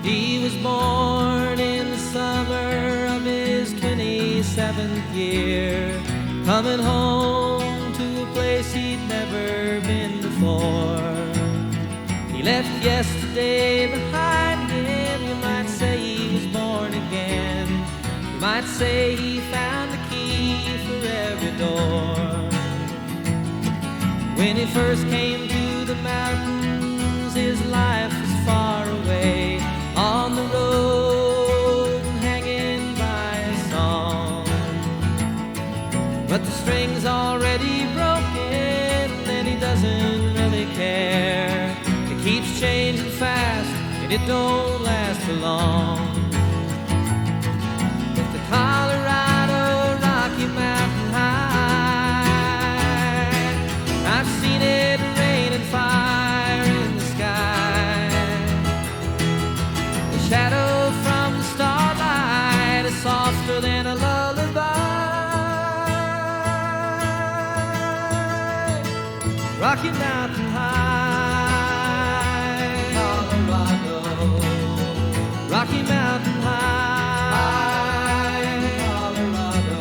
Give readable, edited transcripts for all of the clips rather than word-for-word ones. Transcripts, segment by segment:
He was born in the summer of his 27th year, coming home to a place he'd never been before. He left yesterday behind him. You might say he was born again. You might say he found the key for every door. When he first came to the mountains, his life was far away, on the road, hanging by a song. But the string's already broken, and he doesn't really care. It keeps changing fast, and it don't last for long. But the Colorado Rocky Mountain High, I've seen it rain and fire in the sky. The shadow from the starlight is softer than a lullaby. Rocky Mountain High, Colorado. Rocky Mountain High, Colorado.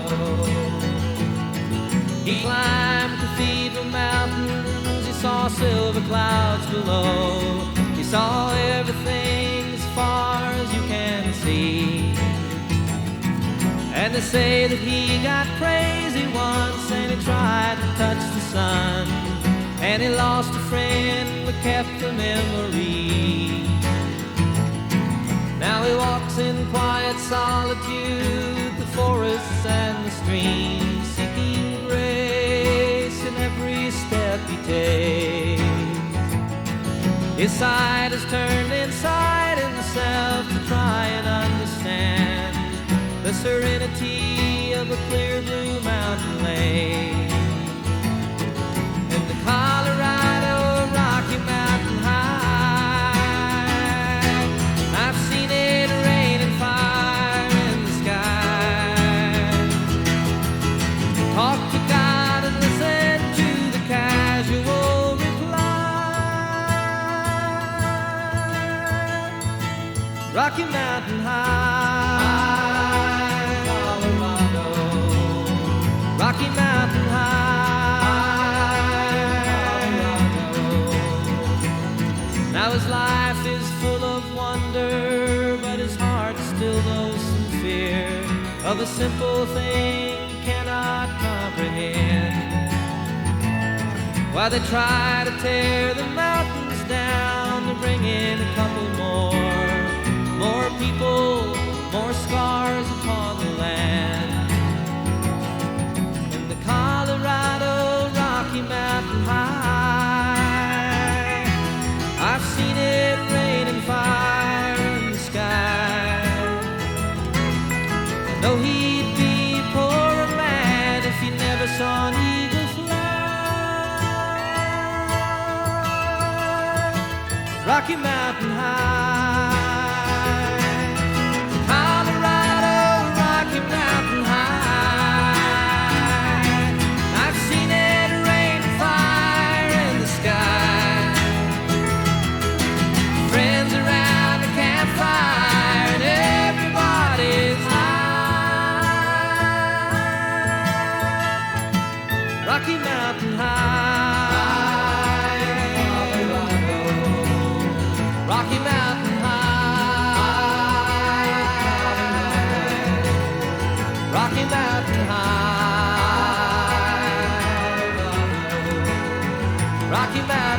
He climbed Cathedral Mountains. He saw silver clouds below. He saw everything as far as you can see. And they say that he got crazy once, and he tried to touch the sun, and he lost a friend but kept the memory. Now he walks in quiet solitude, the forests and the streams, seeking grace in every step he takes. His side is turned inside himself to try and understand the serenity of a clear blue mountain lake. And the Colorado Rocky Mountain High, I've seen it rain and fire in the sky. Talk to God and listen to the casual reply. Rocky Mountain High, Colorado. Rocky Mountain High, now his life is full of wonder, but his heart still knows some fear of a simple thing he cannot comprehend. Why they try to tear the mountains down to bring in a couple more people, more scars upon the land. And the Colorado Rocky Mountain High, I've seen it rain and fire in the sky. I know he'd be a poorer man if he never saw an eagle fly. Rocky Mountain High, Colorado Rocky Mountain High, I've seen it rain and fire in the sky. Friends around the campfire and everybody's high. Rocky Mountain High, Colorado. Rocky Mountain High, Rocky Mountain High, Rocky Mountain.